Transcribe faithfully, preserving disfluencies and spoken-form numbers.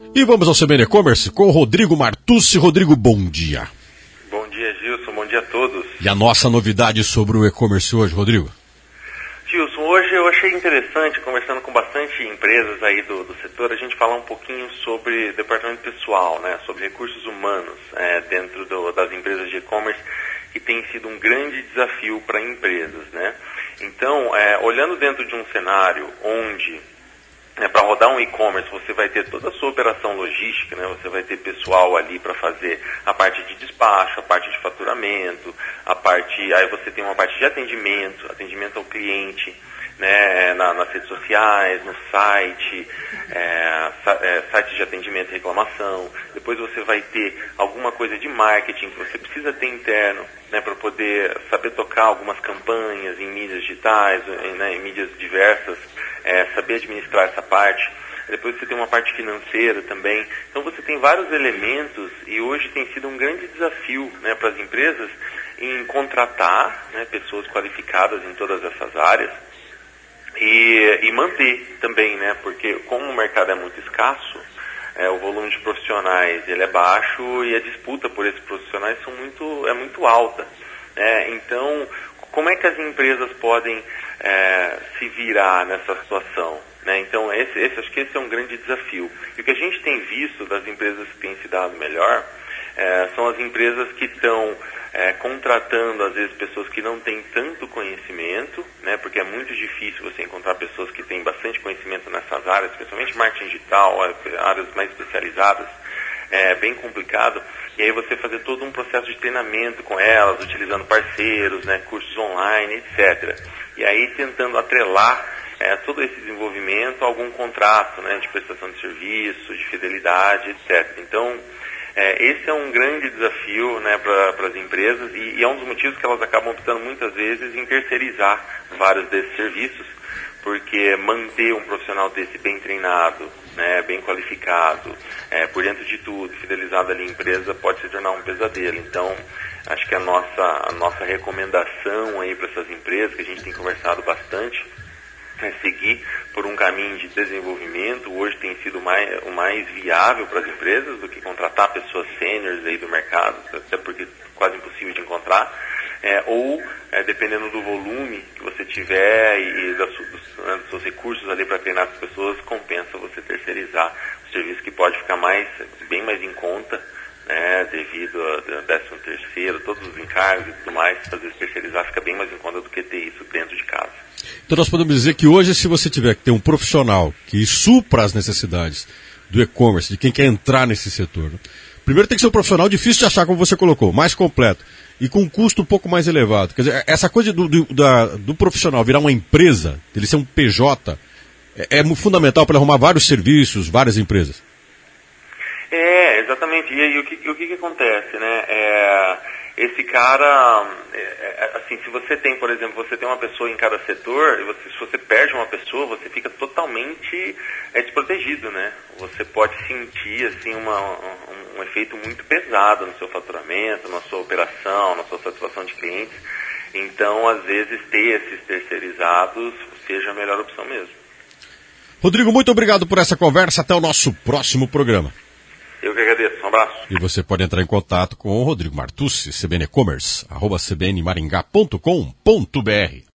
E vamos ao C B N E-Commerce com o Rodrigo Martucci. Rodrigo, bom dia. Bom dia, Gilson. Bom dia a todos. E a nossa novidade sobre o e-commerce hoje, Rodrigo? Gilson, hoje eu achei interessante, conversando com bastante empresas aí do, do setor, a gente falar um pouquinho sobre departamento pessoal, né, sobre recursos humanos é, dentro do, das empresas de e-commerce, que tem sido um grande desafio para empresas, né? Então, é, olhando dentro de um cenário onde É, para rodar um e-commerce, você vai ter toda a sua operação logística, né? Você vai ter pessoal ali para fazer a parte de despacho, a parte de faturamento, a parte, aí você tem uma parte de atendimento, atendimento ao cliente, né? Na, nas redes sociais, no site, é, é, site de atendimento e reclamação. Depois você vai ter alguma coisa de marketing que você precisa ter interno, né? Para poder saber tocar algumas campanhas em mídias digitais, em, né? em mídias diversas. É, saber administrar essa parte. Depois você tem uma parte financeira também. Então você tem vários elementos e hoje tem sido um grande desafio, né, para as empresas em contratar, né, pessoas qualificadas em todas essas áreas e, e manter também, né, porque como o mercado é muito escasso, é, o volume de profissionais ele é baixo e a disputa por esses profissionais são muito, é muito alta. Né? Então, como é que as empresas podem é, se virar nessa situação? Né? Então, esse, esse, acho que esse é um grande desafio. E o que a gente tem visto das empresas que têm se dado melhor é, são as empresas que estão é, contratando, às vezes, pessoas que não têm tanto conhecimento, né? Porque é muito difícil você encontrar pessoas que têm bastante conhecimento nessas áreas, especialmente marketing digital, áreas mais especializadas. É bem complicado, e aí você fazer todo um processo de treinamento com elas, utilizando parceiros, né, cursos online, etcétera. E aí tentando atrelar é, todo esse desenvolvimento a algum contrato, né, de prestação de serviço, de fidelidade, etcétera. Então, é, esse é um grande desafio, né, para as empresas e, e é um dos motivos que elas acabam optando muitas vezes em terceirizar vários desses serviços, porque manter um profissional desse bem treinado, né, bem qualificado, é, por dentro de tudo, fidelizado ali à empresa, pode se tornar um pesadelo. Então, acho que a nossa, a nossa recomendação aí para essas empresas, que a gente tem conversado bastante, é seguir por um caminho de desenvolvimento. Hoje tem sido mais, o mais viável para as empresas do que contratar pessoas sêniores aí do mercado, até porque é quase impossível de encontrar. É, ou, é, dependendo do volume que você tiver e, e das, dos, né, dos seus recursos ali para treinar as pessoas, compensa você terceirizar o serviço, que pode ficar mais, bem mais em conta, né, devido a décimo terceiro, todos os encargos e tudo mais. Às vezes terceirizar fica bem mais em conta do que ter isso dentro de casa. Então nós podemos dizer que hoje, se você tiver que ter um profissional que supra as necessidades do e-commerce, de quem quer entrar nesse setor, né? Primeiro tem que ser um profissional difícil de achar, como você colocou, mais completo e com um custo um pouco mais elevado. Quer dizer, essa coisa do, do, da, do profissional virar uma empresa, ele ser um P J, é, é fundamental para arrumar vários serviços, várias empresas. É, exatamente. E aí o que, o que, que acontece, né? É, esse cara, é, assim, se você tem, por exemplo, você tem uma pessoa em cada setor, e você, se você perde uma pessoa, você fica totalmente é, desprotegido, né? Você pode sentir, assim, uma, um, um efeito muito pesado no seu faturamento, na sua operação, na sua satisfação de clientes. Então, às vezes, ter esses terceirizados seja a melhor opção mesmo. Rodrigo, muito obrigado por essa conversa. Até o nosso próximo programa. Eu que agradeço, um abraço. E você pode entrar em contato com o Rodrigo Martucci, C B N E-Commerce, arroba c b n maringá ponto com ponto b r.